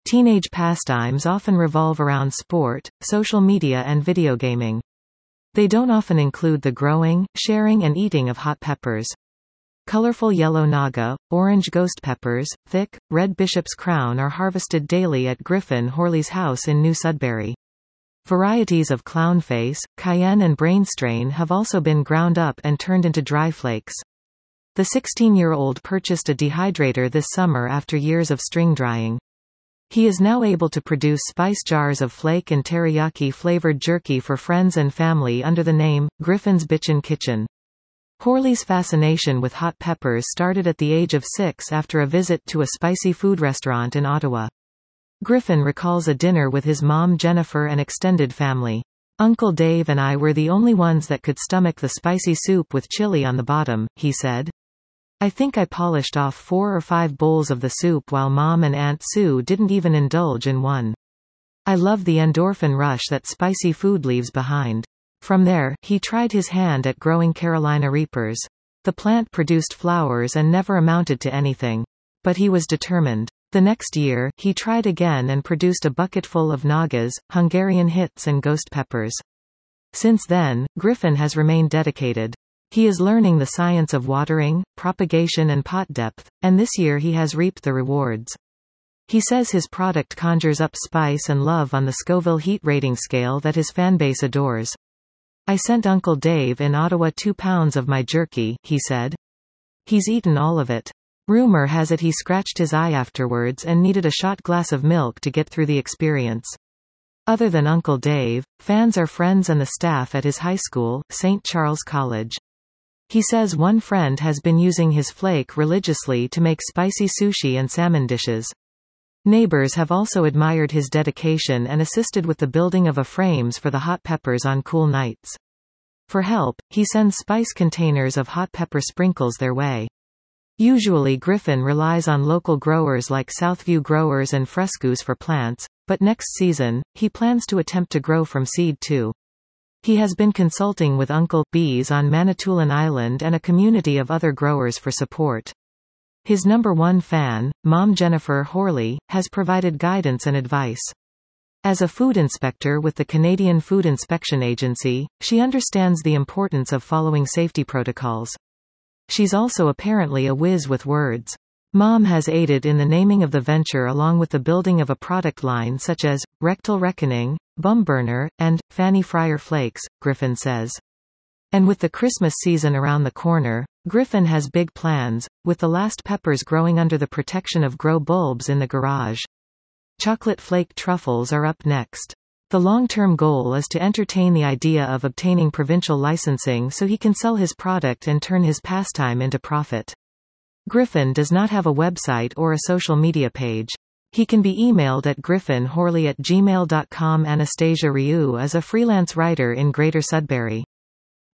Teenage pastimes often revolve around sport, social media and video gaming. They don't often include the growing, sharing and eating of hot peppers. Colorful yellow naga, orange ghost peppers, thick, red bishop's crown are harvested daily at Griffin Horley's house in New Sudbury. Varieties of clownface, cayenne and brainstrain have also been ground up and turned into dry flakes. The 16-year-old purchased a dehydrator this summer after years of string drying. He is now able to produce spice jars of flake and teriyaki-flavored jerky for friends and family under the name, Griffin's Bitchin' Kitchen. Horley's fascination with hot peppers started at the age of 6 after a visit to a spicy food restaurant in Ottawa. Griffin recalls a dinner with his mom Jennifer and extended family. "Uncle Dave and I were the only ones that could stomach the spicy soup with chili on the bottom," he said. "I think I polished off 4 or 5 bowls of the soup while Mom and Aunt Sue didn't even indulge in one. I love the endorphin rush that spicy food leaves behind." From there, he tried his hand at growing Carolina Reapers. The plant produced flowers and never amounted to anything. But he was determined. The next year, he tried again and produced a bucketful of nagas, Hungarian hits and ghost peppers. Since then, Griffin has remained dedicated. He is learning the science of watering, propagation and pot depth, and this year he has reaped the rewards. He says his product conjures up spice and love on the Scoville heat rating scale that his fanbase adores. "I sent Uncle Dave in Ottawa 2 pounds of my jerky," he said. "He's eaten all of it. Rumor has it he scratched his eye afterwards and needed a shot glass of milk to get through the experience." Other than Uncle Dave, fans are friends and the staff at his high school, St. Charles College. He says one friend has been using his flake religiously to make spicy sushi and salmon dishes. Neighbors have also admired his dedication and assisted with the building of frames for the hot peppers on cool nights. For help, he sends spice containers of hot pepper sprinkles their way. Usually Griffin relies on local growers like Southview Growers and Frescus for plants, but next season, he plans to attempt to grow from seed too. He has been consulting with Uncle Bees on Manitoulin Island and a community of other growers for support. His #1 fan, Mom Jennifer Horley, has provided guidance and advice. As a food inspector with the Canadian Food Inspection Agency, she understands the importance of following safety protocols. She's also apparently a whiz with words. Mom has aided in the naming of the venture along with the building of a product line such as Rectal Reckoning, Bum Burner, and Fanny Fryer Flakes, Griffin says. And with the Christmas season around the corner, Griffin has big plans, with the last peppers growing under the protection of grow bulbs in the garage. Chocolate flake truffles are up next. The long-term goal is to entertain the idea of obtaining provincial licensing so he can sell his product and turn his pastime into profit. Griffin does not have a website or a social media page. He can be emailed at griffinhorley@gmail.com. Anastasia Ryu is a freelance writer in Greater Sudbury.